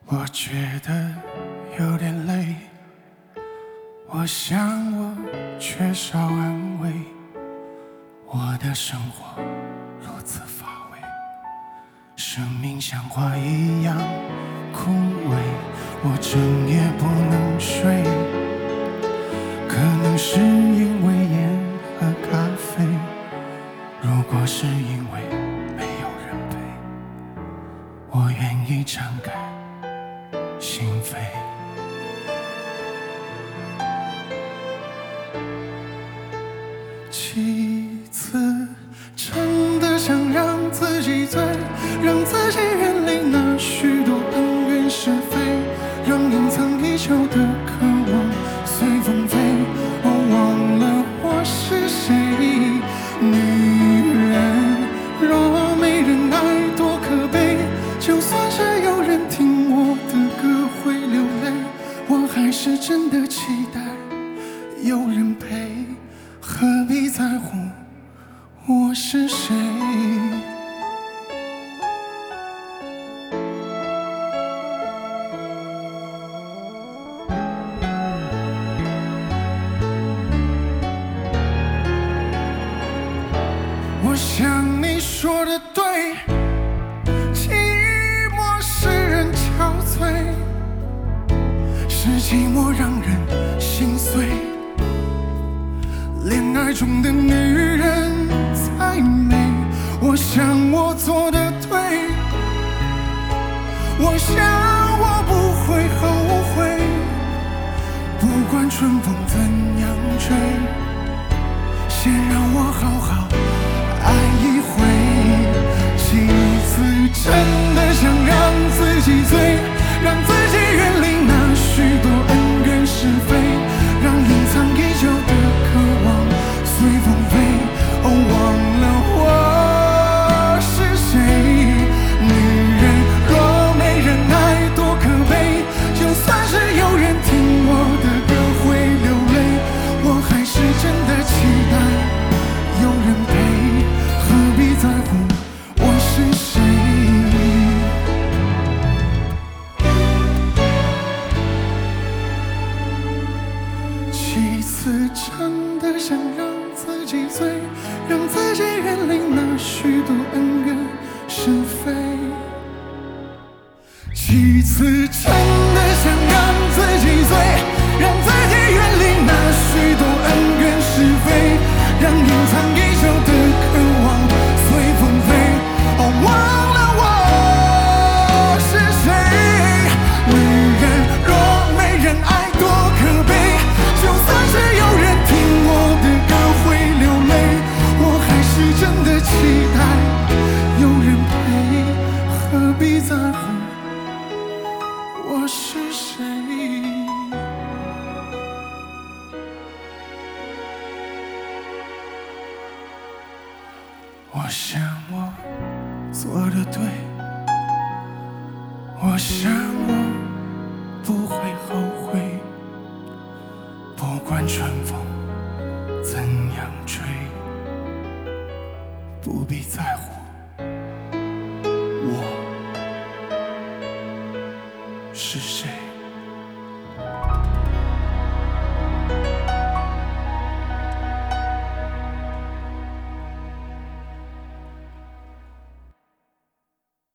我觉得有点累，我想我缺少安慰，我的生活如此乏味，生命像花一样枯萎，我整夜不能睡，可能是因为烟和咖啡，如果是因为没有人陪，我愿意敞开心扉。几次真的想让自己醉，让自己远离那许多恩怨是非，让隐藏已久的渴望随风飞。我忘了我是谁，女人若没人爱多可悲，就算是有人听我的歌会流泪，我还是真的期待有人陪，何必在乎我是谁。我想你说的对，寂寞使人憔悴，是寂寞让人心碎，恋爱中的女人才美。我想我做的对，我想我不会后悔，不管春风怎样吹，先让我好好爱一回。几次真的想让自己醉，让自己远离那许多恩怨是非，让隐藏已久的渴望随风飞。哦，忘了我是谁，女人若没人爱多可悲，就算是有人听我的歌会流泪，我还是真的期待有人陪，何必在乎我是谁。几次真的想让自己醉，让自己远离那许多恩怨是非。几次真的想让自己醉，让自己远离那许多恩怨是非，让隐藏已久的渴望随风飞。哦，忘了我是谁，女人若没人爱多可悲，就算是有人听我的歌会流泪，我还是真的期待有人陪，何必在乎我是谁。我想我做的对，我想我不会后悔，不管春风怎样吹，不必在乎我是谁。